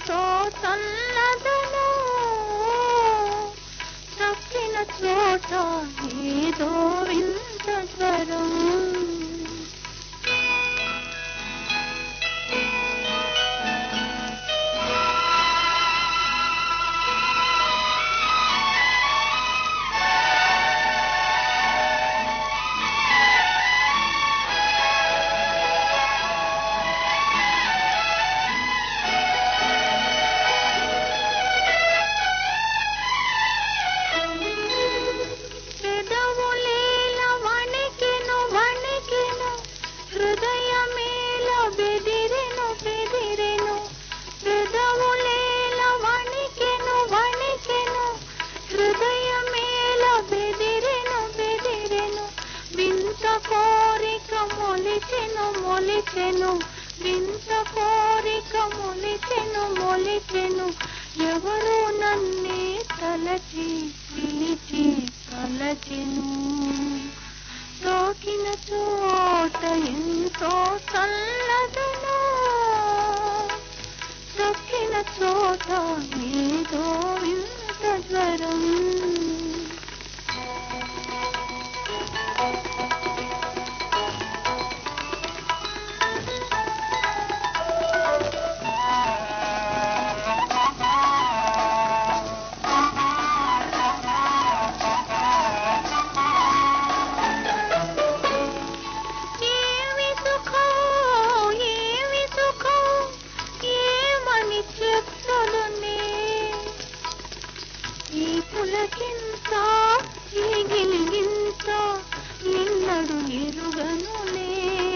ఎంతో చల్లదను తక్కిన చోట ఏదో వింత జ్వరం మొలిచెను వింత కోరిక మొలిచెను ఎవరో నన్నే తలచి పిలిచి కలచెను తాకిన చోట ఎంతో చల్లదను తక్కిన చోట ఏదో వింత జ్వరం పులకింత ఈ గిలిగింత నిన్నడు ఎరుగనులే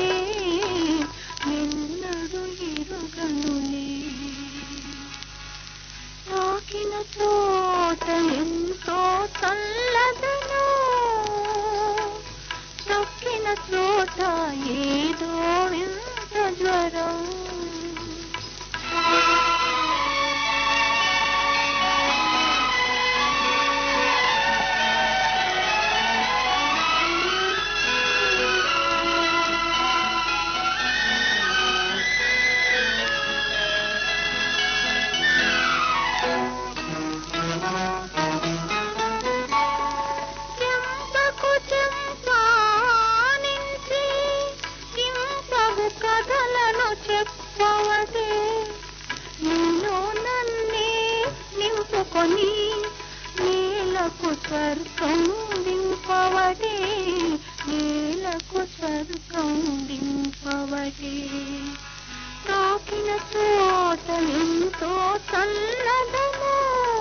తాకిన చోట ఎంతో చల్లదను తక్కిన చోట ఏదో వింత జ్వరం కథలను చెప్పవదే నేను నన్నే నింపుకొని నేలకు స్వర్గం దింపవదే నేలకు స్వర్గం దింపవదే తాకిన చోట ఎంతో చల్లదను